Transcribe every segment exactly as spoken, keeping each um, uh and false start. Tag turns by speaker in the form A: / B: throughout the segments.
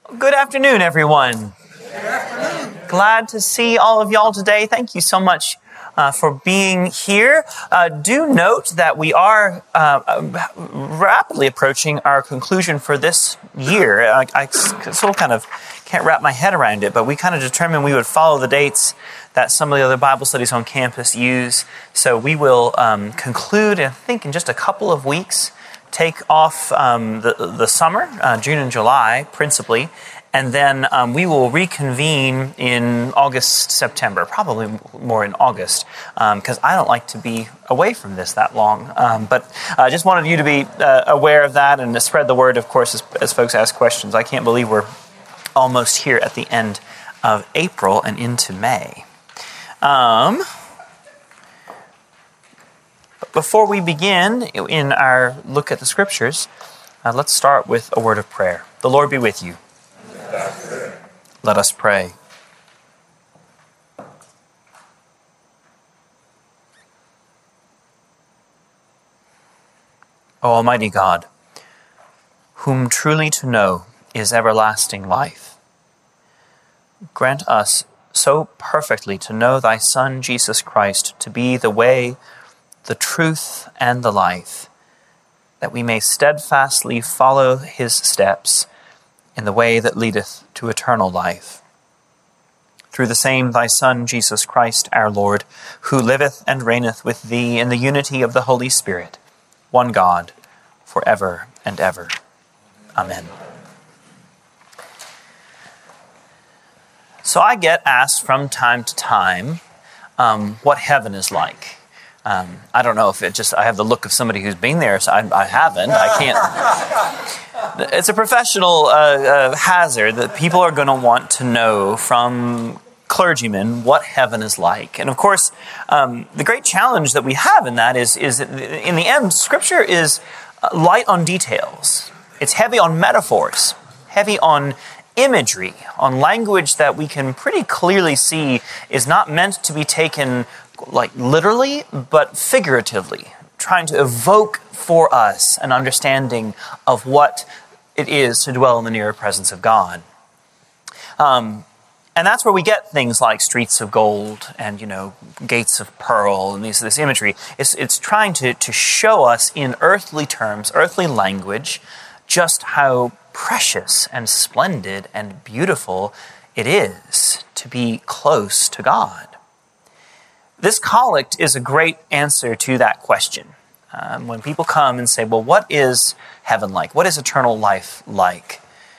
A: Good afternoon, everyone. Good afternoon. Glad to see all of y'all today. Thank you so much uh, for being here. Uh, do note that we are uh, rapidly approaching our conclusion for this year. I, I still kind of can't wrap my head around it, but we kind of determined we would follow the dates that some of the other Bible studies on campus use. So we will um, conclude, I think, in just a couple of weeks. Take off um, the, the summer, uh, June and July, principally, and then um, we will reconvene in August, September, probably more in August, because um, I don't like to be away from this that long. Um, but I uh, just wanted you to be uh, aware of that and to spread the word, of course, as, as folks ask questions. I can't believe we're almost here at the end of April and into May. Um... Before we begin in our look at the Scriptures, uh, let's start with a word of prayer. The Lord be with you. Let us pray. O Almighty God, whom truly to know is everlasting life, grant us so perfectly to know thy Son, Jesus Christ, to be the way, the truth, and the life, that we may steadfastly follow his steps in the way that leadeth to eternal life. Through the same thy Son, Jesus Christ, our Lord, who liveth and reigneth with thee in the unity of the Holy Spirit, one God, for ever and ever. Amen. So I get asked from time to time um, what heaven is like. Um, I don't know if it just, I have the look of somebody who's been there, so I, I haven't, I can't. It's a professional uh, uh, hazard that people are going to want to know from clergymen what heaven is like. And of course, um, the great challenge that we have in that is, is in the end, Scripture is light on details. It's heavy on metaphors, heavy on imagery, on language that we can pretty clearly see is not meant to be taken like literally, but figuratively, trying to evoke for us an understanding of what it is to dwell in the near presence of God. Um, and that's where we get things like streets of gold and, you know, gates of pearl and these, this imagery. It's, it's trying to, to show us in earthly terms, earthly language, just how precious and splendid and beautiful it is to be close to God. This collect is a great answer to that question. Um, when people come and say, well, what is heaven like? What is eternal life like?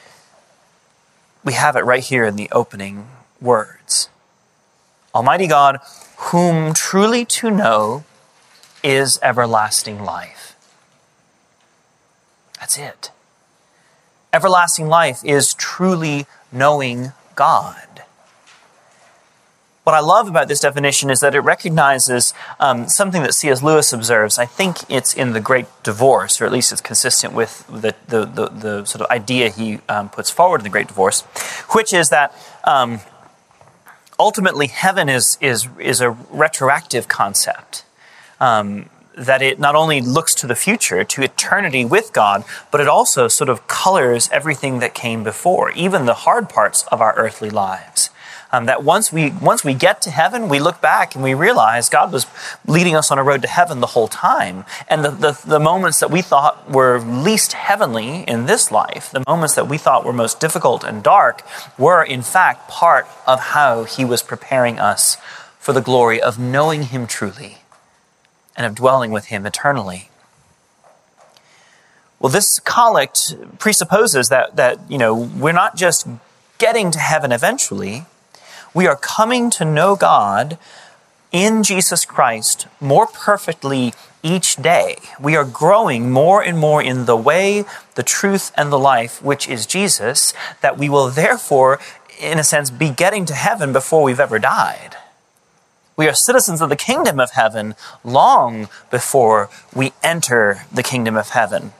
A: We have it right here in the opening words. Almighty God, whom truly to know is everlasting life. That's it. Everlasting life is truly knowing God. What I love about this definition is that it recognizes um, something that C S Lewis observes. I think it's in The Great Divorce, or at least it's consistent with the the, the, the sort of idea he um, puts forward in The Great Divorce, which is that um, ultimately heaven is is is a retroactive concept. Um, that it not only looks to the future, to eternity with God, but it also sort of colors everything that came before, even the hard parts of our earthly lives. Um, that once we once we get to heaven, we look back and we realize God was leading us on a road to heaven the whole time. And the, the, the moments that we thought were least heavenly in this life, the moments that we thought were most difficult and dark, were in fact part of how he was preparing us for the glory of knowing him truly and of dwelling with him eternally. Well, this collect presupposes that, that you know, we're not just getting to heaven eventually. We are coming to know God in Jesus Christ more perfectly each day. We are growing more and more in the way, the truth, and the life, which is Jesus, that we will therefore, in a sense, be getting to heaven before we've ever died. We are citizens of the kingdom of heaven long before we enter the kingdom of heaven.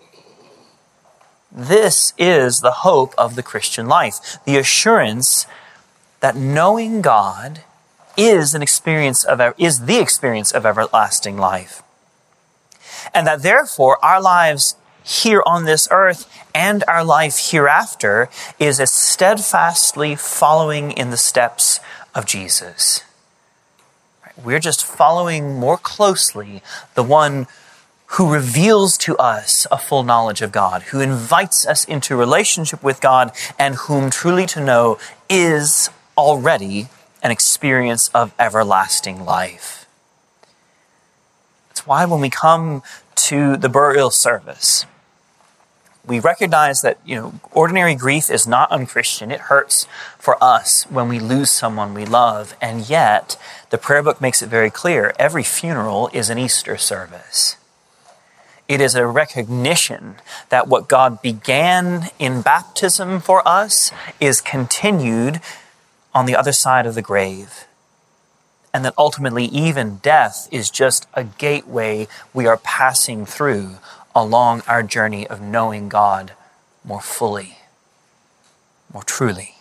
A: This is the hope of the Christian life, the assurance that knowing God is an experience of is the experience of everlasting life, and that therefore our lives here on this earth and our life hereafter is as steadfastly following in the steps of Jesus. We're just following more closely the one who reveals to us a full knowledge of God, who invites us into relationship with God, and whom truly to know is already an experience of everlasting life. That's why when we come to the burial service, we recognize that, you know, ordinary grief is not unchristian. It hurts for us when we lose someone we love. And yet, the prayer book makes it very clear, every funeral is an Easter service. It is a recognition that what God began in baptism for us is continued on the other side of the grave. And that ultimately even death is just a gateway we are passing through along our journey of knowing God more fully, more truly.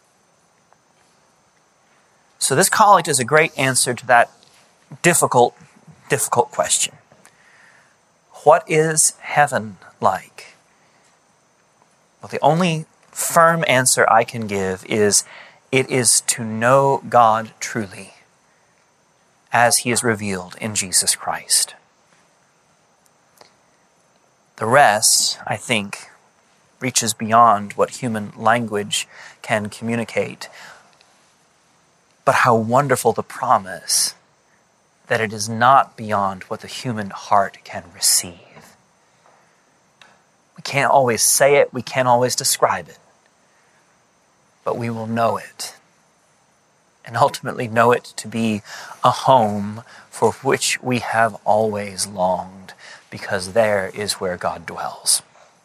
A: So this collect is a great answer to that difficult, difficult question. What is heaven like? Well, the only firm answer I can give is it is to know God truly as he is revealed in Jesus Christ. The rest, I think, reaches beyond what human language can communicate. But how wonderful the promise that it is not beyond what the human heart can receive. We can't always say it, we can't always describe it, but we will know it. And ultimately know it to be a home for which we have always longed, because there is where God dwells.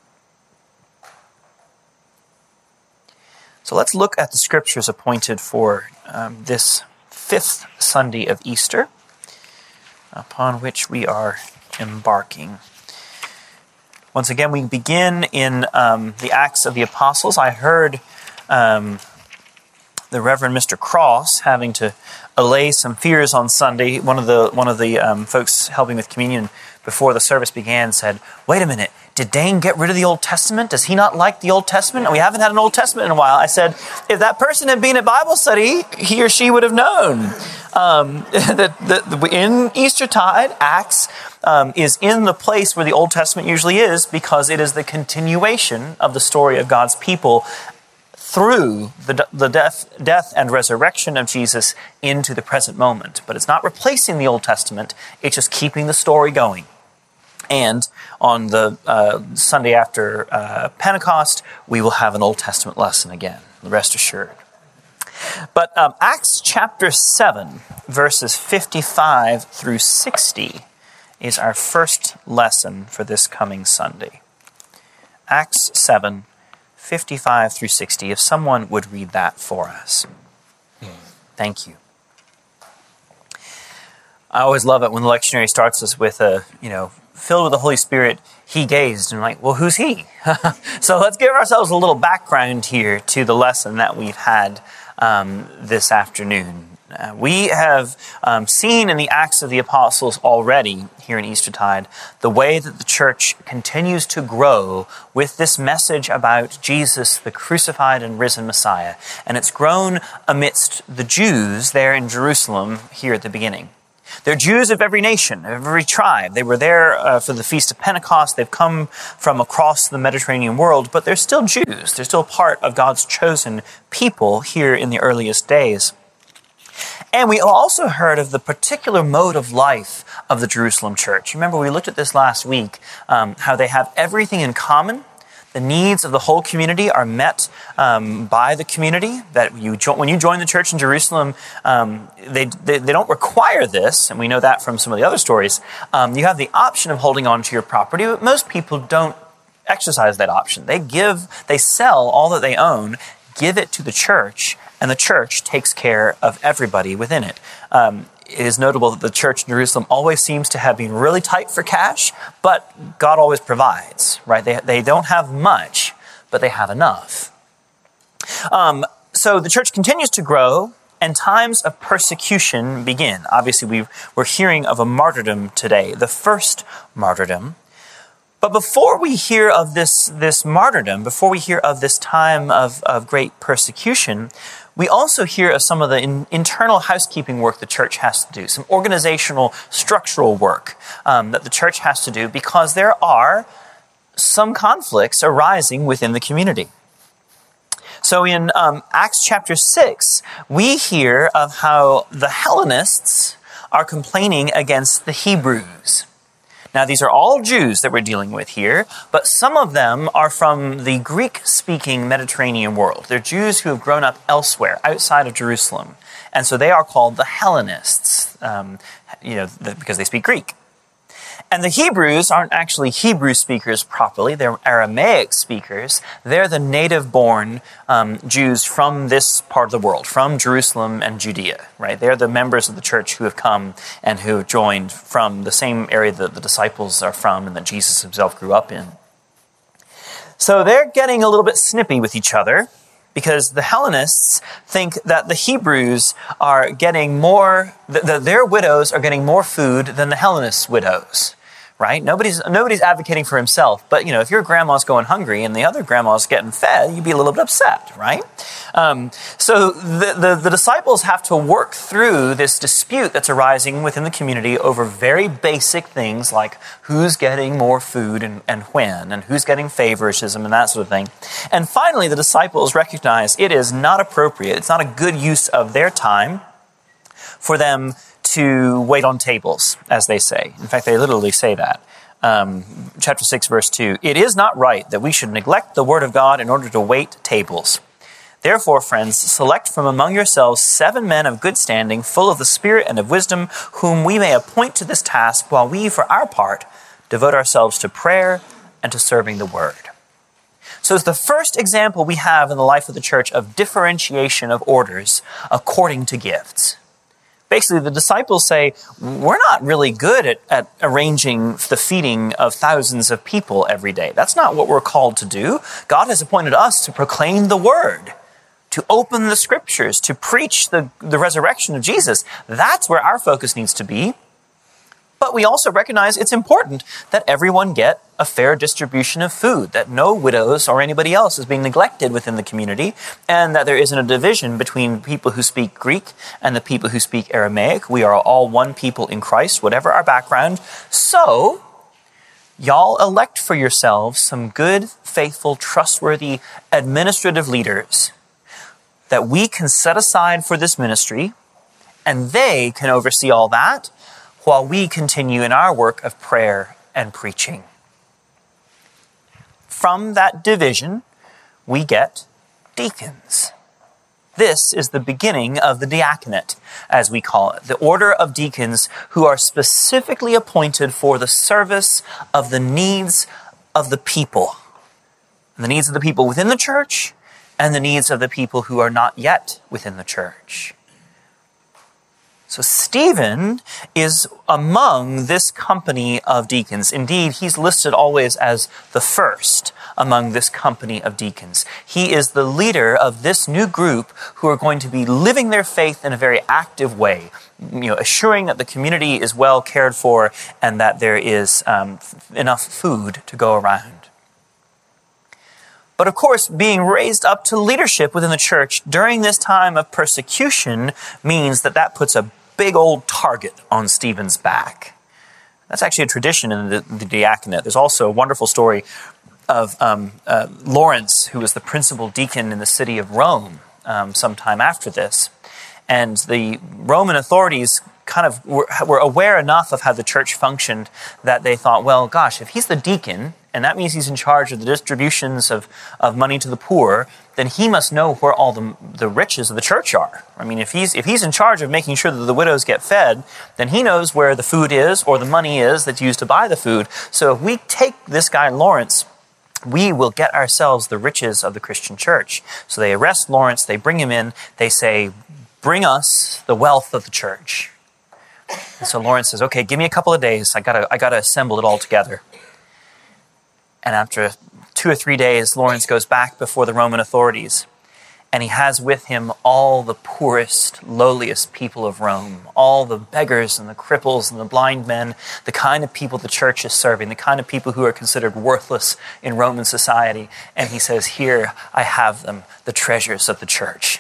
A: So let's look at the scriptures appointed for um, this fifth Sunday of Easter, upon which we are embarking. Once again, we begin in um, the Acts of the Apostles. I heard um, the Reverend Mister Cross having to allay some fears on Sunday. One of the one of the um, folks helping with communion before the service began said, "Wait a minute, did Dane get rid of the Old Testament? Does he not like the Old Testament? We haven't had an Old Testament in a while." I said, if that person had been at Bible study, he or she would have known um, that, that in Eastertide, Acts um, is in the place where the Old Testament usually is, because it is the continuation of the story of God's people through the, the death, death and resurrection of Jesus into the present moment. But it's not replacing the Old Testament, it's just keeping the story going. And on the uh, Sunday after uh, Pentecost, we will have an Old Testament lesson again, rest assured. But um, Acts chapter seven, verses fifty-five through sixty, is our first lesson for this coming Sunday. Acts seven, fifty-five through sixty, if someone would read that for us. Thank you. I always love it when the lectionary starts us with a, you know, filled with the Holy Spirit, he gazed. And I'm like, well, who's he? So let's give ourselves a little background here to the lesson that we've had um, this afternoon. Uh, we have um, seen in the Acts of the Apostles already here in Eastertide the way that the church continues to grow with this message about Jesus, the crucified and risen Messiah. And it's grown amidst the Jews there in Jerusalem here at the beginning. They're Jews of every nation, of every tribe. They were there uh, for the Feast of Pentecost. They've come from across the Mediterranean world, but they're still Jews. They're still part of God's chosen people here in the earliest days. And we also heard of the particular mode of life of the Jerusalem church. Remember, we looked at this last week, um, how they have everything in common. The needs of the whole community are met um, by the community. That you jo- when you join the church in Jerusalem, um, they, they they don't require this, and we know that from some of the other stories. Um, you have the option of holding on to your property, but most people don't exercise that option. They give, they sell all that they own, give it to the church, and the church takes care of everybody within it. Um, It is notable that the church in Jerusalem always seems to have been really tight for cash, but God always provides, right? They they don't have much, but they have enough. Um, so the church continues to grow, and times of persecution begin. Obviously, we we're hearing of a martyrdom today, the first martyrdom. But before we hear of this, this martyrdom, before we hear of this time of, of great persecution, we also hear of some of the in, internal housekeeping work the church has to do, some organizational, structural work um, that the church has to do, because there are some conflicts arising within the community. So in um, Acts chapter six, we hear of how the Hellenists are complaining against the Hebrews. Now, these are all Jews that we're dealing with here, but some of them are from the Greek-speaking Mediterranean world. They're Jews who have grown up elsewhere, outside of Jerusalem. And so they are called the Hellenists, um, you know, the, because they speak Greek. And the Hebrews aren't actually Hebrew speakers properly. They're Aramaic speakers. They're the native-born um, Jews from this part of the world, from Jerusalem and Judea, right? They're the members of the church who have come and who have joined from the same area that the disciples are from and that Jesus himself grew up in. So they're getting a little bit snippy with each other, because the Hellenists think that the Hebrews are getting more, that their widows are getting more food than the Hellenists' widows, right? Nobody's nobody's advocating for himself, but you know, if your grandma's going hungry and the other grandma's getting fed, you'd be a little bit upset, right? Um, so the, the, the disciples have to work through this dispute that's arising within the community over very basic things like who's getting more food and, and when, and who's getting favoritism and that sort of thing. And finally, the disciples recognize it is not appropriate, it's not a good use of their time for them to wait on tables, as they say. In fact, they literally say that. Um, chapter six, verse two, "It is not right that we should neglect the word of God in order to wait tables. Therefore, friends, select from among yourselves seven men of good standing, full of the Spirit and of wisdom, whom we may appoint to this task, while we, for our part, devote ourselves to prayer and to serving the word." So it's the first example we have in the life of the church of differentiation of orders according to gifts. Basically, the disciples say, we're not really good at, at arranging the feeding of thousands of people every day. That's not what we're called to do. God has appointed us to proclaim the word, to open the scriptures, to preach the, the resurrection of Jesus. That's where our focus needs to be. But we also recognize it's important that everyone get a fair distribution of food, that no widows or anybody else is being neglected within the community, and that there isn't a division between people who speak Greek and the people who speak Aramaic. We are all one people in Christ, whatever our background. So, y'all elect for yourselves some good, faithful, trustworthy administrative leaders that we can set aside for this ministry, and they can oversee all that, while we continue in our work of prayer and preaching. From that division, we get deacons. This is the beginning of the diaconate, as we call it, the order of deacons who are specifically appointed for the service of the needs of the people. The needs of the people within the church and the needs of the people who are not yet within the church. So Stephen is among this company of deacons. Indeed, he's listed always as the first among this company of deacons. He is the leader of this new group who are going to be living their faith in a very active way, you know, assuring that the community is well cared for and that there is um, enough food to go around. But of course, being raised up to leadership within the church during this time of persecution means that that puts a big old target on Stephen's back. That's actually a tradition in the, the diaconate. There's also a wonderful story of um, uh, Lawrence, who was the principal deacon in the city of Rome um, sometime after this. And the Roman authorities kind of were, were aware enough of how the church functioned that they thought, well, gosh, if he's the deacon, and that means he's in charge of the distributions of, of money to the poor, then he must know where all the, the riches of the church are. I mean, if he's if he's in charge of making sure that the widows get fed, then he knows where the food is or the money is that's used to buy the food. So if we take this guy Lawrence, we will get ourselves the riches of the Christian church. So they arrest Lawrence, they bring him in, they say, bring us the wealth of the church. And so Lawrence says, okay, give me a couple of days. I gotta I gotta assemble it all together. And after two or three days, Lawrence goes back before the Roman authorities. And he has with him all the poorest, lowliest people of Rome, all the beggars and the cripples and the blind men, the kind of people the church is serving, the kind of people who are considered worthless in Roman society. And he says, here I have them, the treasures of the church.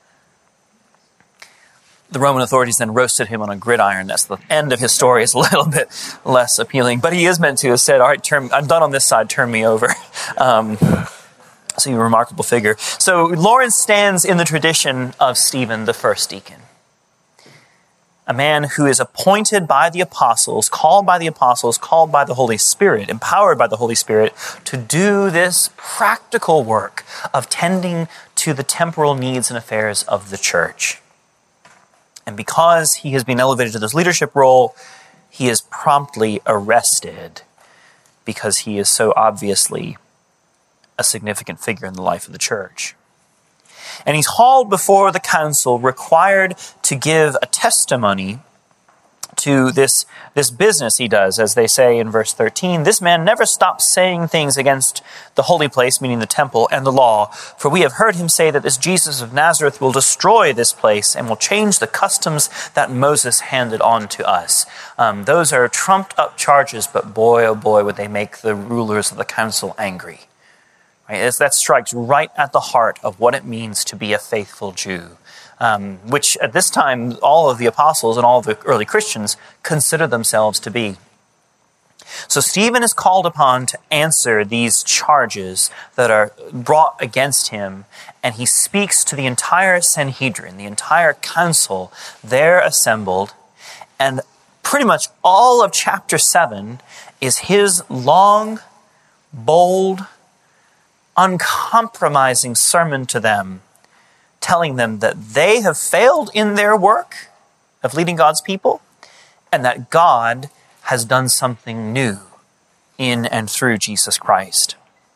A: The Roman authorities then roasted him on a gridiron. That's the end of his story. It's a little bit less appealing. But he is meant to have said, all right, turn, I'm done on this side, turn me over. Um, so a remarkable figure. So Lawrence stands in the tradition of Stephen, the first deacon. A man who is appointed by the apostles, called by the apostles, called by the Holy Spirit, empowered by the Holy Spirit to do this practical work of tending to the temporal needs and affairs of the church. And because he has been elevated to this leadership role, he is promptly arrested because he is so obviously a significant figure in the life of the church. And he's hauled before the council, required to give a testimony to this, this business he does. As they say in verse thirteen, this man never stops saying things against the holy place, meaning the temple, and the law. For we have heard him say that this Jesus of Nazareth will destroy this place and will change the customs that Moses handed on to us. Um, those are trumped up charges, but boy, oh boy, would they make the rulers of the council angry. Right? That strikes right at the heart of what it means to be a faithful Jew. Um, which at this time, all of the apostles and all of the early Christians consider themselves to be. So Stephen is called upon to answer these charges that are brought against him, and he speaks to the entire Sanhedrin, the entire council there assembled, and pretty much all of chapter seven is his long, bold, uncompromising sermon to them, telling them that they have failed in their work of leading God's people, and that God has done something new in and through Jesus Christ.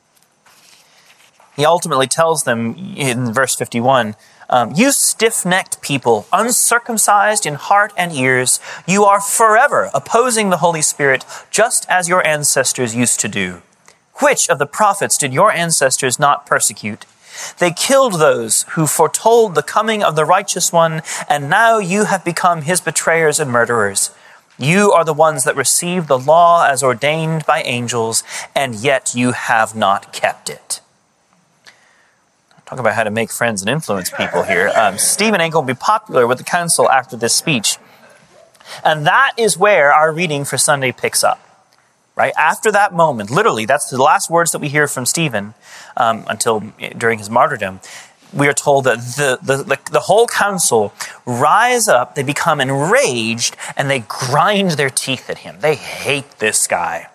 A: He ultimately tells them in verse fifty-one, um, you stiff-necked people, uncircumcised in heart and ears, you are forever opposing the Holy Spirit, just as your ancestors used to do. Which of the prophets did your ancestors not persecute? They killed those who foretold the coming of the righteous one, and now you have become his betrayers and murderers. You are the ones that received the law as ordained by angels, and yet you have not kept it. Talk about how to make friends and influence people here. Um, Stephen ain't going to be popular with the council after this speech. And that is where our reading for Sunday picks up. Right after that moment, literally, that's the last words that we hear from Stephen um, until during his martyrdom. We are told that the, the, the, the whole council rise up, they become enraged, and they grind their teeth at him. They hate this guy.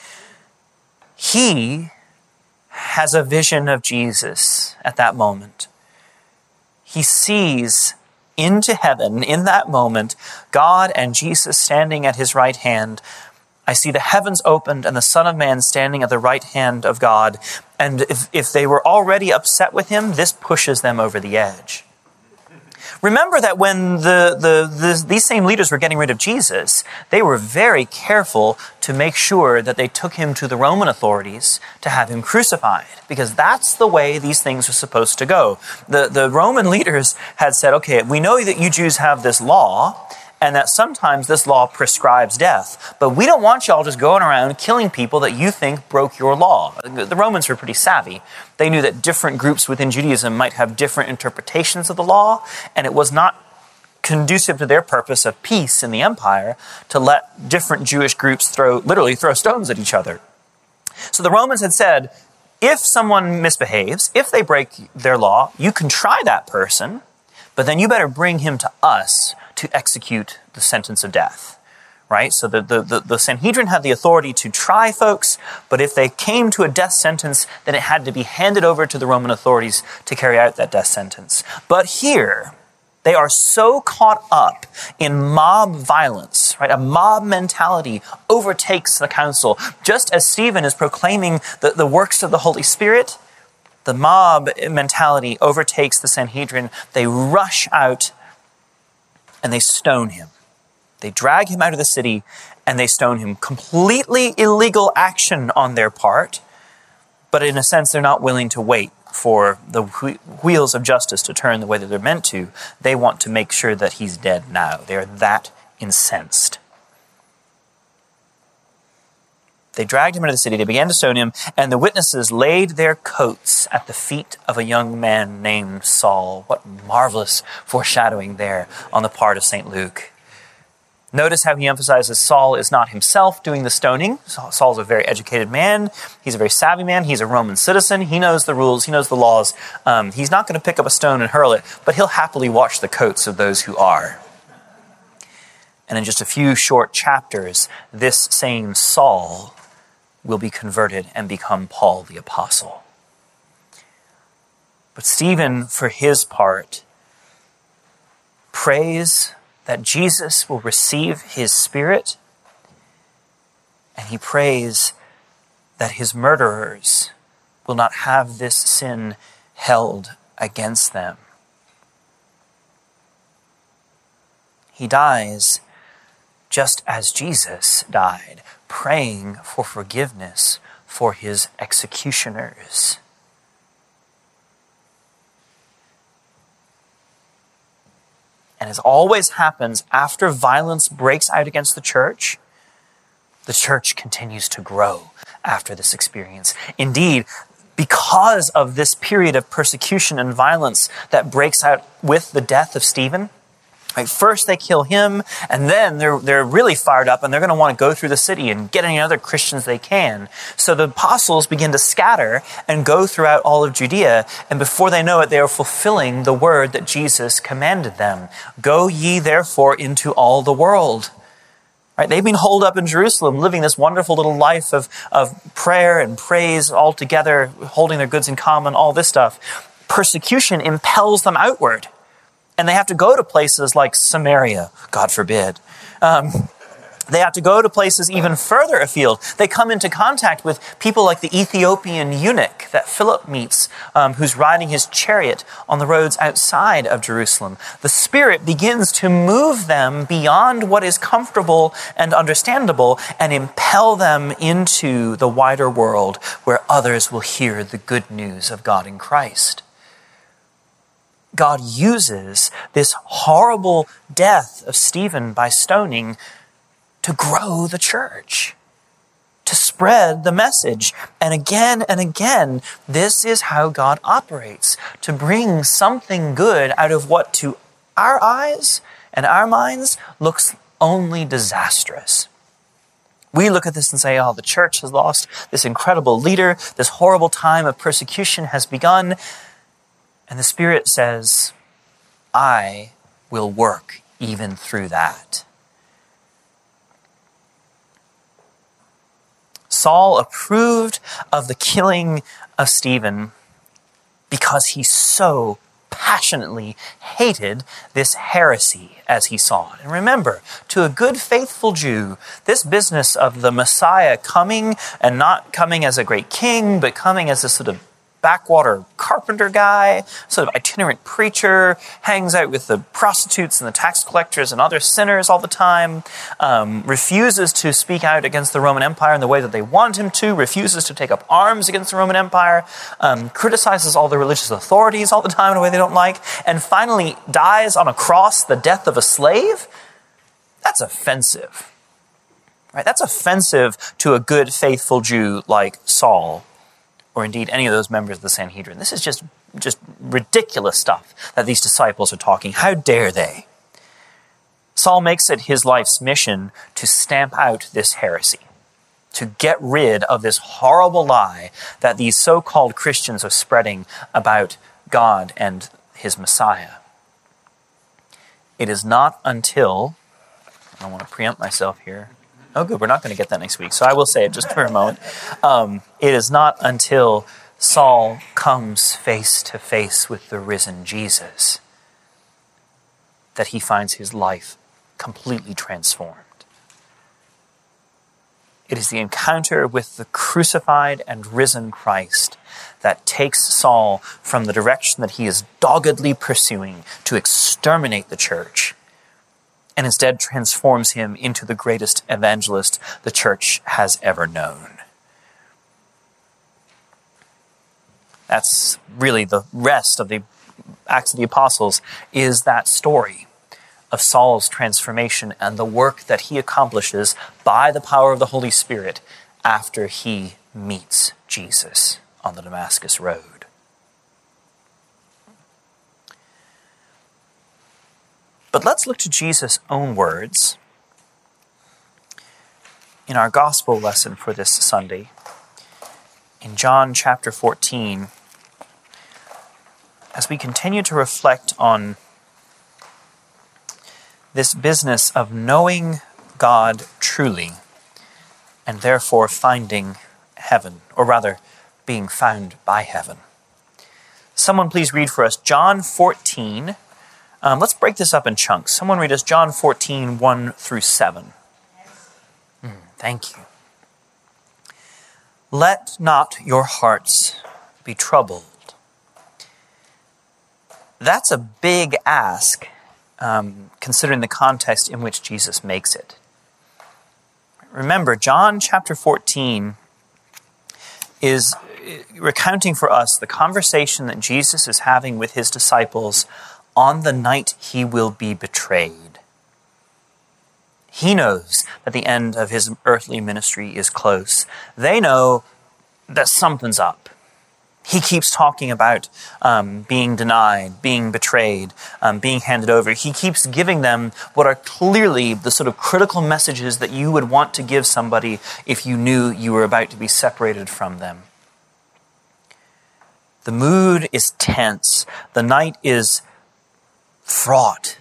A: He has a vision of Jesus at that moment. He sees into heaven in that moment, God and Jesus standing at his right hand. I see the heavens opened and the Son of Man standing at the right hand of God. And if, if they were already upset with him, this pushes them over the edge. Remember that when the, the, the these same leaders were getting rid of Jesus, they were very careful to make sure that they took him to the Roman authorities to have him crucified, because that's the way these things are supposed to go. The, the Roman leaders had said, okay, we know that you Jews have this law, and that sometimes this law prescribes death. But we don't want y'all just going around killing people that you think broke your law. The Romans were pretty savvy. They knew that different groups within Judaism might have different interpretations of the law, and it was not conducive to their purpose of peace in the empire to let different Jewish groups throw, literally throw stones at each other. So the Romans had said, if someone misbehaves, if they break their law, you can try that person, but then you better bring him to us to execute the sentence of death, right? So the, the, the, the Sanhedrin had the authority to try folks, but if they came to a death sentence, then it had to be handed over to the Roman authorities to carry out that death sentence. But here, they are so caught up in mob violence, right? A mob mentality overtakes the council. Just as Stephen is proclaiming the, the works of the Holy Spirit, the mob mentality overtakes the Sanhedrin. They rush out and they stone him. They drag him out of the city and they stone him. Completely illegal action on their part, but in a sense, they're not willing to wait for the wheels of justice to turn the way that they're meant to, they want to make sure that he's dead now. They are that incensed. They dragged him into the city, they began to stone him, and the witnesses laid their coats at the feet of a young man named Saul. What marvelous foreshadowing there on the part of Saint Luke. Notice how he emphasizes Saul is not himself doing the stoning. Saul's a very educated man. He's a very savvy man. He's a Roman citizen. He knows the rules. He knows the laws. Um, he's not going to pick up a stone and hurl it, but he'll happily wash the coats of those who are. And in just a few short chapters, this same Saul will be converted and become Paul the Apostle. But Stephen, for his part, prays that Jesus will receive his Spirit, and he prays that his murderers will not have this sin held against them. He dies just as Jesus died, praying for forgiveness for his executioners. And as always happens, after violence breaks out against the church, the church continues to grow after this experience. Indeed, because of this period of persecution and violence that breaks out with the death of Stephen, right, first they kill him, and then they're they're really fired up, and they're going to want to go through the city and get any other Christians they can. So the apostles begin to scatter and go throughout all of Judea, and before they know it, they are fulfilling the word that Jesus commanded them. Go ye therefore into all the world. Right? They've been holed up in Jerusalem, living this wonderful little life of, of prayer and praise all together, holding their goods in common, all this stuff. Persecution impels them outward. And they have to go to places like Samaria, God forbid. Um, they have to go to places even further afield. They come into contact with people like the Ethiopian eunuch that Philip meets, um, who's riding his chariot on the roads outside of Jerusalem. The Spirit begins to move them beyond what is comfortable and understandable and impel them into the wider world where others will hear the good news of God in Christ. God uses this horrible death of Stephen by stoning to grow the church, to spread the message. And again and again, this is how God operates, to bring something good out of what to our eyes and our minds looks only disastrous. We look at this and say, oh, the church has lost this incredible leader. This horrible time of persecution has begun. And the Spirit says, I will work even through that. Saul approved of the killing of Stephen because he so passionately hated this heresy as he saw it. And remember, to a good faithful Jew, this business of the Messiah coming and not coming as a great king, but coming as a sort of backwater carpenter guy, sort of itinerant preacher, hangs out with the prostitutes and the tax collectors and other sinners all the time, um, refuses to speak out against the Roman Empire in the way that they want him to, refuses to take up arms against the Roman Empire, um, criticizes all the religious authorities all the time in a way they don't like, and finally dies on a cross the death of a slave. That's offensive. Right? That's offensive to a good, faithful Jew like Saul, or indeed any of those members of the Sanhedrin. This is just, just ridiculous stuff that these disciples are talking. How dare they? Saul makes it his life's mission to stamp out this heresy, to get rid of this horrible lie that these so-called Christians are spreading about God and his Messiah. It is not until, I don't want to preempt myself here, oh, good, we're not going to get that next week, so I will say it just for a moment. Um, it is not until Saul comes face to face with the risen Jesus that he finds his life completely transformed. It is the encounter with the crucified and risen Christ that takes Saul from the direction that he is doggedly pursuing to exterminate the church, and instead transforms him into the greatest evangelist the church has ever known. That's really the rest of the Acts of the Apostles, is that story of Saul's transformation and the work that he accomplishes by the power of the Holy Spirit after he meets Jesus on the Damascus Road. But let's look to Jesus' own words in our gospel lesson for this Sunday. In John chapter fourteen, as we continue to reflect on this business of knowing God truly and therefore finding heaven, or rather being found by heaven. Someone please read for us John fourteen. Um, let's break this up in chunks. Someone read us John fourteen, one through seven. Mm, thank you. Let not your hearts be troubled. That's a big ask, um, considering the context in which Jesus makes it. Remember, John chapter fourteen is recounting for us the conversation that Jesus is having with his disciples on the night he will be betrayed. He knows that the end of his earthly ministry is close. They know that something's up. He keeps talking about um, being denied, being betrayed, um, being handed over. He keeps giving them what are clearly the sort of critical messages that you would want to give somebody if you knew you were about to be separated from them. The mood is tense. The night is fraught.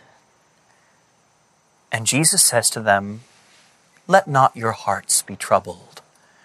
A: And Jesus says to them, let not your hearts be troubled.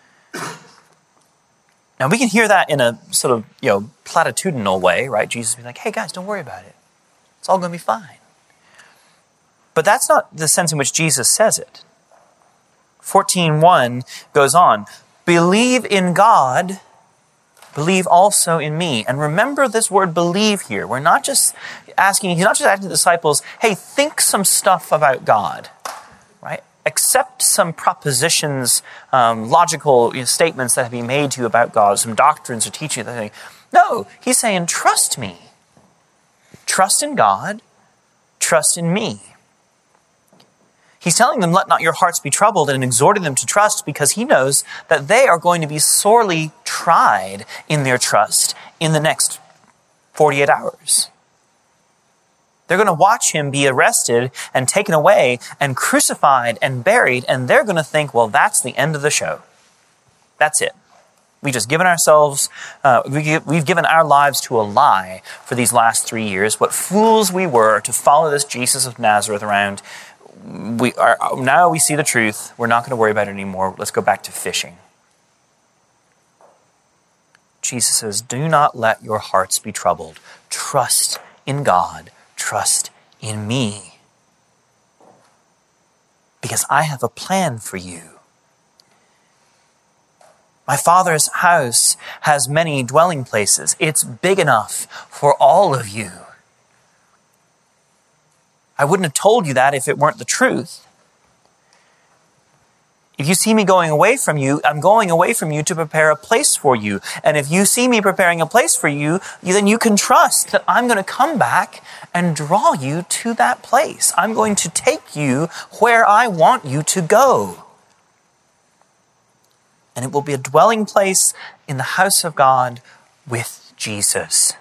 A: Now we can hear that in a sort of, you know, platitudinal way, right? Jesus being like, hey guys, don't worry about it. It's all going to be fine. But that's not the sense in which Jesus says it. fourteen one goes on, believe in God, believe also in me. And remember this word believe here. We're not just asking, he's not just asking the disciples, hey, think some stuff about God, right? Accept some propositions, um, logical you know, statements that have been made to you about God, some doctrines or teaching. No, he's saying, trust me. Trust in God. Trust in me. He's telling them, let not your hearts be troubled, and exhorting them to trust because he knows that they are going to be sorely tried in their trust in the next forty-eight hours. They're going to watch him be arrested and taken away and crucified and buried, and they're going to think, well, that's the end of the show. That's it. We've just given ourselves, uh, we, we've given our lives to a lie for these last three years. What fools we were to follow this Jesus of Nazareth around. We are now we see the truth. We're not going to worry about it anymore. Let's go back to fishing. Jesus says, do not let your hearts be troubled. Trust in God. Trust in me. Because I have a plan for you. My Father's house has many dwelling places. It's big enough for all of you. I wouldn't have told you that if it weren't the truth. If you see me going away from you, I'm going away from you to prepare a place for you. And if you see me preparing a place for you, then you can trust that I'm going to come back and draw you to that place. I'm going to take you where I want you to go. And it will be a dwelling place in the house of God with Jesus.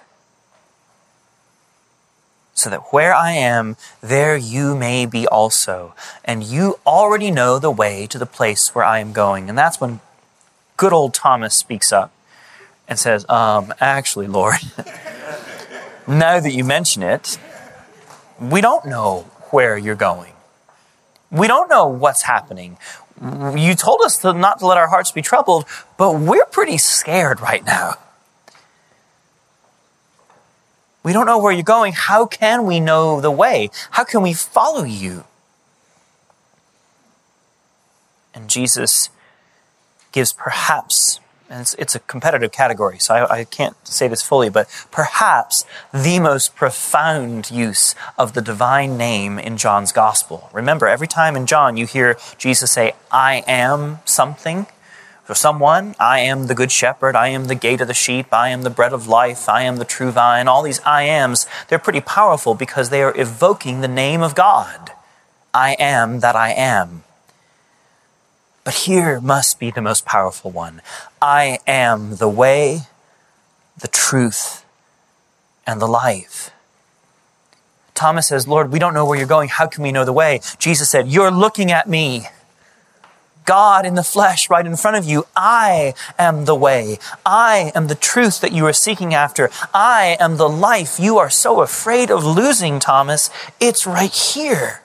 A: So that where I am, there you may be also. And you already know the way to the place where I am going. And that's when good old Thomas speaks up and says, um, actually, Lord, now that you mention it, we don't know where you're going. We don't know what's happening. You told us to not to let our hearts be troubled, but we're pretty scared right now. We don't know where you're going. How can we know the way? How can we follow you? And Jesus gives perhaps, and it's, it's a competitive category, so I, I can't say this fully, but perhaps the most profound use of the divine name in John's gospel. Remember, every time in John you hear Jesus say, I am something, For someone, I am the good shepherd, I am the gate of the sheep, I am the bread of life, I am the true vine. All these I ams, they're pretty powerful because they are evoking the name of God. I am that I am. But here must be the most powerful one. I am the way, the truth, and the life. Thomas says, Lord, we don't know where you're going. How can we know the way? Jesus said, you're looking at me. God in the flesh right in front of you. I am the way. I am the truth that you are seeking after. I am the life you are so afraid of losing, Thomas. It's right here.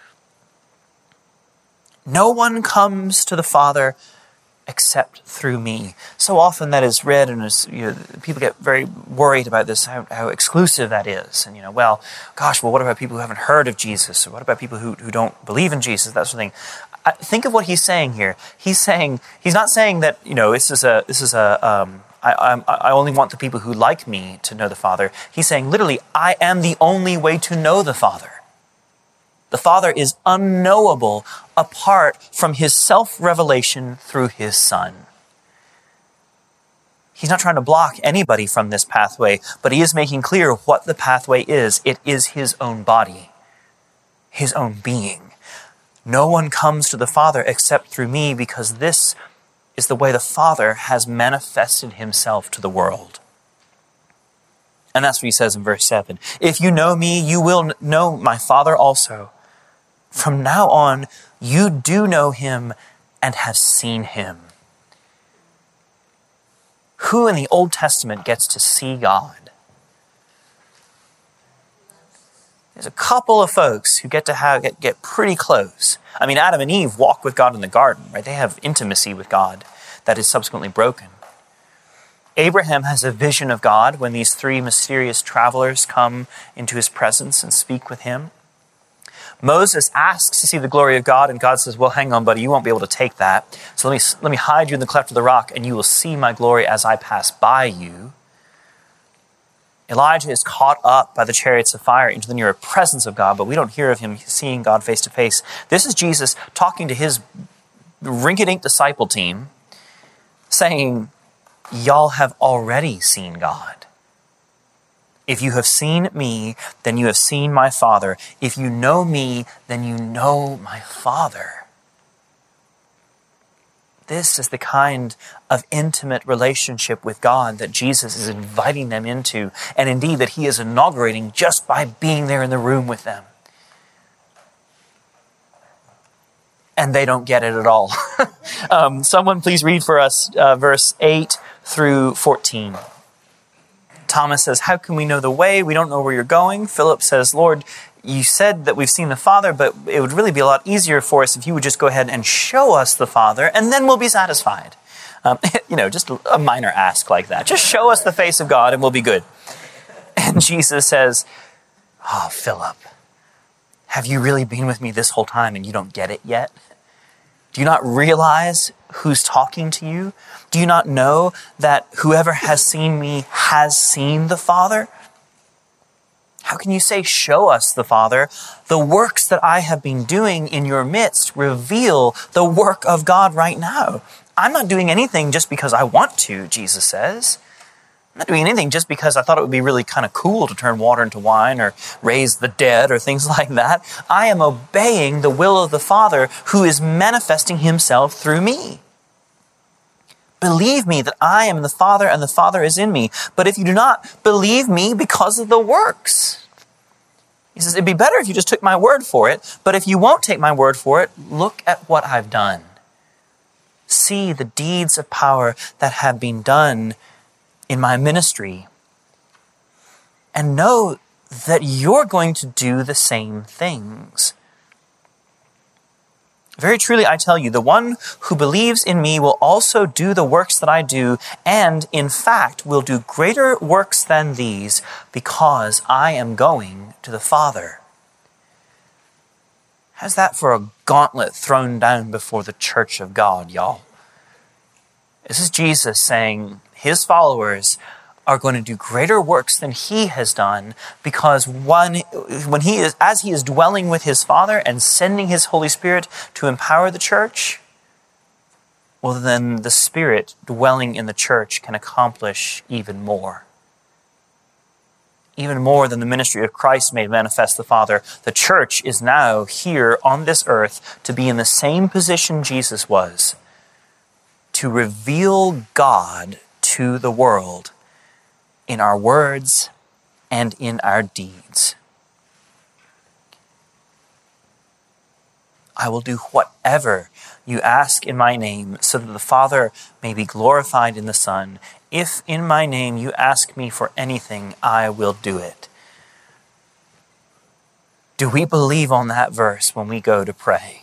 A: No one comes to the Father except through me. So often that is read and is, you know, people get very worried about this, how, how exclusive that is. And, you know, well, gosh, well, what about people who haven't heard of Jesus? Or what about people who, who don't believe in Jesus? That sort of thing. I, think of what he's saying here. He's saying, he's not saying that, you know, this is a, this is a, um, I, I, I only want the people who like me to know the Father. He's saying, literally, I am the only way to know the Father. The Father is unknowable apart from his self-revelation through his Son. He's not trying to block anybody from this pathway, but he is making clear what the pathway is. It is his own body, his own being. No one comes to the Father except through me, because this is the way the Father has manifested himself to the world. And that's what he says in verse seven. If you know me, you will know my Father also. From now on, you do know him and have seen him. Who in the Old Testament gets to see God? There's a couple of folks who get to have get, get pretty close. I mean, Adam and Eve walk with God in the garden, right? They have intimacy with God that is subsequently broken. Abraham has a vision of God when these three mysterious travelers come into his presence and speak with him. Moses asks to see the glory of God, and God says, well, hang on, buddy, you won't be able to take that. So let me, let me hide you in the cleft of the rock, and you will see my glory as I pass by you. Elijah is caught up by the chariots of fire into the nearer presence of God, but we don't hear of him seeing God face to face. This is Jesus talking to his rinky-dink disciple team, saying, y'all have already seen God. If you have seen me, then you have seen my Father. If you know me, then you know my Father. This is the kind of intimate relationship with God that Jesus is inviting them into, and indeed that he is inaugurating just by being there in the room with them. And they don't get it at all. um, someone please read for us uh, verse eight through fourteen. Thomas says, how can we know the way? We don't know where you're going. Philip says, Lord, you said that we've seen the Father, but it would really be a lot easier for us if you would just go ahead and show us the Father, and then we'll be satisfied. Um, you know, just a minor ask like that. Just show us the face of God and we'll be good. And Jesus says, oh, Philip, have you really been with me this whole time and you don't get it yet? Do you not realize who's talking to you? Do you not know that whoever has seen me has seen the Father? How can you say, show us the Father? The works that I have been doing in your midst reveal the work of God right now. I'm not doing anything just because I want to, Jesus says. I'm not doing anything just because I thought it would be really kind of cool to turn water into wine or raise the dead or things like that. I am obeying the will of the Father who is manifesting himself through me. Believe me that I am the Father and the Father is in me. But if you do not believe me because of the works, he says, it'd be better if you just took my word for it. But if you won't take my word for it, look at what I've done. See the deeds of power that have been done in my ministry, and know that you're going to do the same things. Very truly, I tell you, the one who believes in me will also do the works that I do, and in fact will do greater works than these, because I am going to the Father. How's that for a gauntlet thrown down before the church of God, y'all? This is Jesus saying his followers are going to do greater works than he has done, because one, when he is, as he is dwelling with his Father and sending his Holy Spirit to empower the church, well, then the Spirit dwelling in the church can accomplish even more. Even more than the ministry of Christ made manifest the Father. The church is now here on this earth to be in the same position Jesus was, to reveal God to the world in our words and in our deeds. I will do whatever you ask in my name, so that the Father may be glorified in the Son. If in my name you ask me for anything, I will do it. Do we believe on that verse when we go to pray?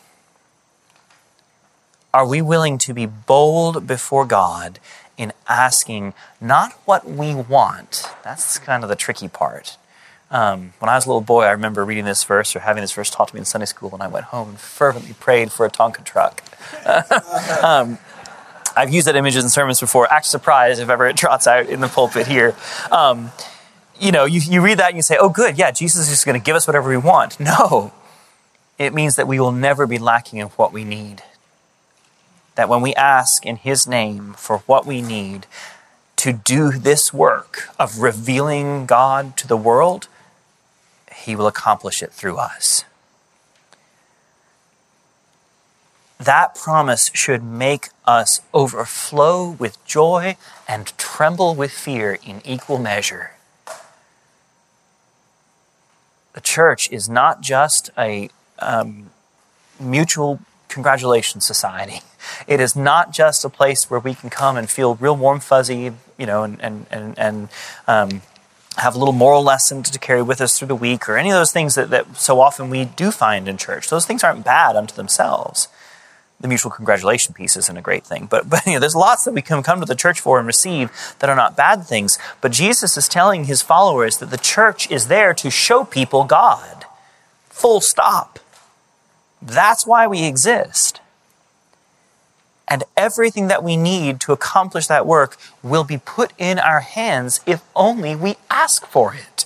A: Are we willing to be bold before God in asking not what we want? That's kind of the tricky part. Um, when I was a little boy, I remember reading this verse or having this verse taught to me in Sunday school, and I went home and fervently prayed for a Tonka truck. um, I've used that image in sermons before. Act surprised if ever it trots out in the pulpit here. Um, you know, you, you read that and you say, oh good, yeah, Jesus is just going to give us whatever we want. No, it means that we will never be lacking in what we need. That when we ask in His name for what we need to do this work of revealing God to the world, He will accomplish it through us. That promise should make us overflow with joy and tremble with fear in equal measure. The church is not just a um, mutual congratulations society. It is not just a place where we can come and feel real warm, fuzzy, you know, and and and, and um, have a little moral lesson to carry with us through the week, or any of those things that, that so often we do find in church. Those things aren't bad unto themselves. The mutual congratulation piece isn't a great thing, but but you know, there's lots that we can come to the church for and receive that are not bad things. But Jesus is telling His followers that the church is there to show people God. Full stop. That's why we exist. And everything that we need to accomplish that work will be put in our hands if only we ask for it.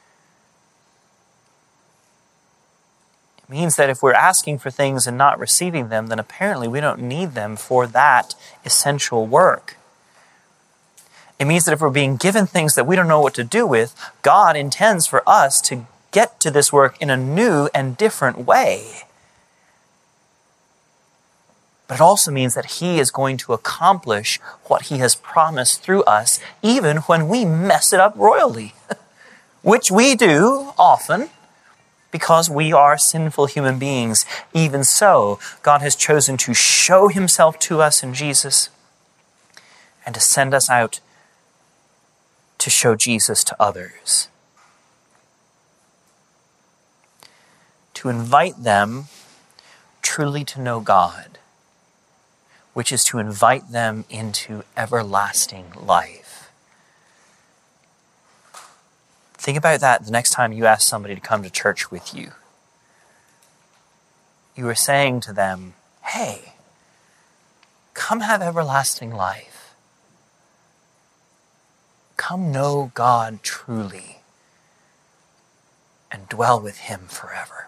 A: It means that if we're asking for things and not receiving them, then apparently we don't need them for that essential work. It means that if we're being given things that we don't know what to do with, God intends for us to get to this work in a new and different way. But it also means that He is going to accomplish what He has promised through us, even when we mess it up royally, which we do often because we are sinful human beings. Even so, God has chosen to show Himself to us in Jesus and to send us out to show Jesus to others. To invite them truly to know God, which is to invite them into everlasting life. Think about that the next time you ask somebody to come to church with you. You are saying to them, hey, come have everlasting life. Come know God truly and dwell with Him forever.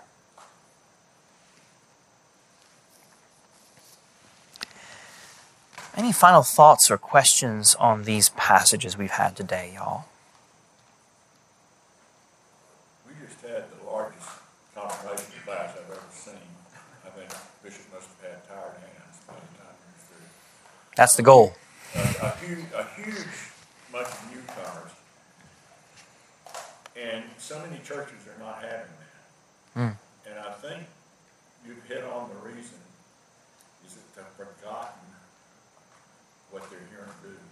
A: Any final thoughts or questions on these passages we've had today, y'all?
B: We just had the largest confirmation class I've ever seen. I think Bishop must have had tired hands by the time he was through.
A: That's the goal.
B: A, a, huge, a huge bunch of newcomers. And so many churches are not having that. Mm. And I think you've hit on the reason is that they've forgotten what they're here to do.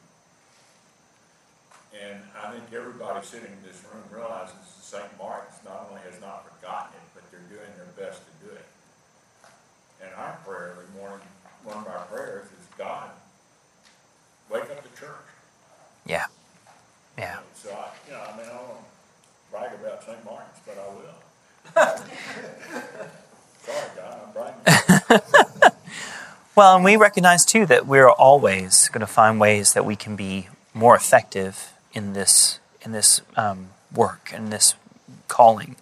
B: And I think everybody sitting in this room realizes Saint Martin's not only has not forgotten it, but they're doing their best to do it. And our prayer every morning, one of our prayers is, God, wake up the church.
A: Yeah. Yeah.
B: And so, I, you know, I mean, I don't want to brag about Saint Martin's, but I will. Sorry, God, I'm bragging.
A: Well, and we recognize, too, that we're always going to find ways that we can be more effective in this in this um, work, in this calling.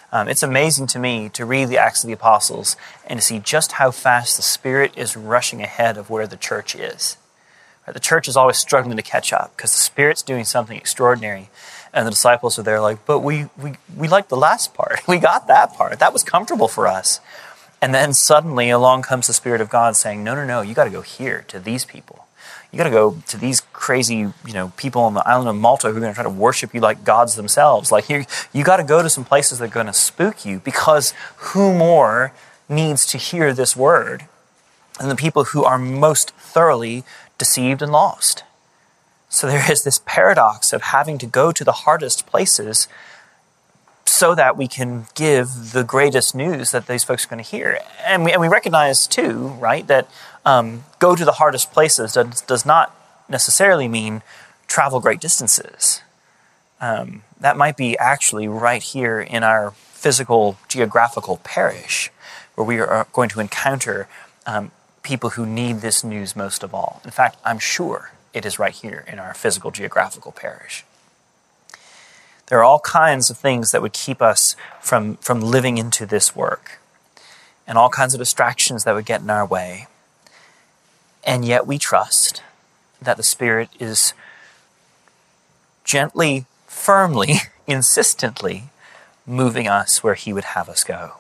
A: Um, it's amazing to me to read the Acts of the Apostles and to see just how fast the Spirit is rushing ahead of where the church is. Right? The church is always struggling to catch up because the Spirit's doing something extraordinary. And the disciples are there like, but we, we, we like the last part. We got that part. That was comfortable for us. And then suddenly along comes the Spirit of God saying, no, no, no, you got to go here to these people. You got to go to these crazy, you know, people on the island of Malta who are going to try to worship you like gods themselves. Like you, you got to go to some places that are going to spook you, because who more needs to hear this word than the people who are most thoroughly deceived and lost? So there is this paradox of having to go to the hardest places so that we can give the greatest news that these folks are going to hear. And we, and we recognize too, right, that um, go to the hardest places does, does not necessarily mean travel great distances. Um, that might be actually right here in our physical, geographical parish, where we are going to encounter um, people who need this news most of all. In fact, I'm sure it is right here in our physical, geographical parish. There are all kinds of things that would keep us from, from living into this work, and all kinds of distractions that would get in our way. And yet we trust that the Spirit is gently, firmly, insistently moving us where He would have us go.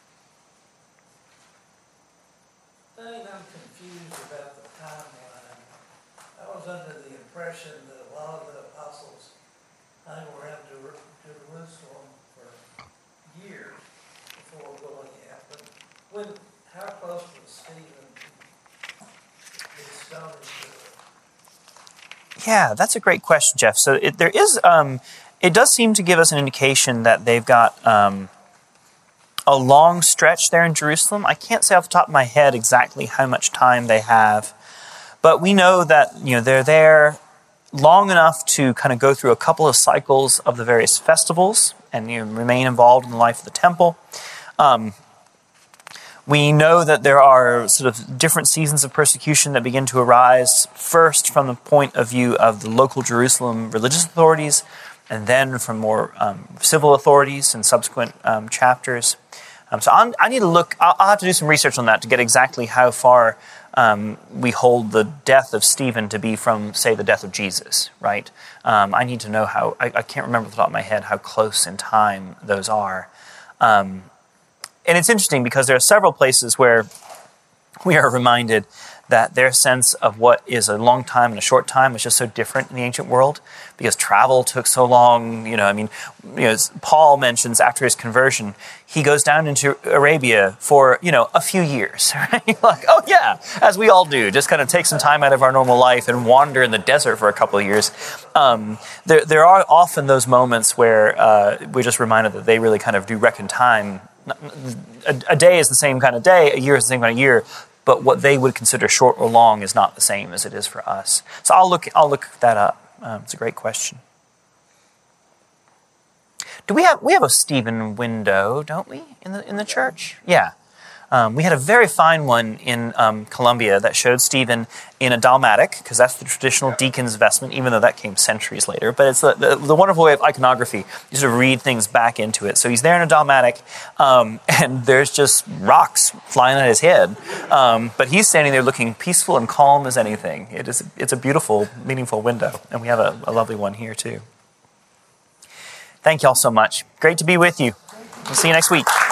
C: I think I'm confused about the timeline. I was under the impression that a lot of the apostles hung around Jerusalem for years before going out. But when, how close was Stephen to the stoning to it?
A: Yeah, that's a great question, Jeff. So it, there is, um, it does seem to give us an indication that they've got um, a long stretch there in Jerusalem. I can't say off the top of my head exactly how much time they have, but we know that, you know, they're there long enough to kind of go through a couple of cycles of the various festivals and, you know, remain involved in the life of the temple. Um, we know that there are sort of different seasons of persecution that begin to arise, first from the point of view of the local Jerusalem religious authorities, and then from more um, civil authorities in subsequent um, chapters. Um, so I'm, I need to look, I'll, I'll have to do some research on that to get exactly how far um, we hold the death of Stephen to be from, say, the death of Jesus, right? Um, I need to know how, I, I can't remember off the top of my head how close in time those are. Um, and it's interesting because there are several places where we are reminded that their sense of what is a long time and a short time is just so different in the ancient world because travel took so long. You know, I mean, you know, Paul mentions after his conversion, he goes down into Arabia for, you know, a few years. Right? Like, oh yeah, as we all do, just kind of take some time out of our normal life and wander in the desert for a couple of years. Um, there, there are often those moments where uh, we're just reminded that they really kind of do reckon time. A, a day is the same kind of day, a year is the same kind of year, but what they would consider short or long is not the same as it is for us. So I'll look. I'll look that up. Um, it's a great question. Do we have we have a Stephen window, don't we, in the in the church? Yeah. Um, we had a very fine one in um, Colombia that showed Stephen in a dalmatic, because that's the traditional deacon's vestment, even though that came centuries later. But it's the, the, the wonderful way of iconography. You sort of read things back into it. So he's there in a dalmatic, um, and there's just rocks flying at his head. Um, but he's standing there looking peaceful and calm as anything. It is, it's a beautiful, meaningful window. And we have a, a lovely one here, too. Thank you all so much. Great to be with you. We'll see you next week.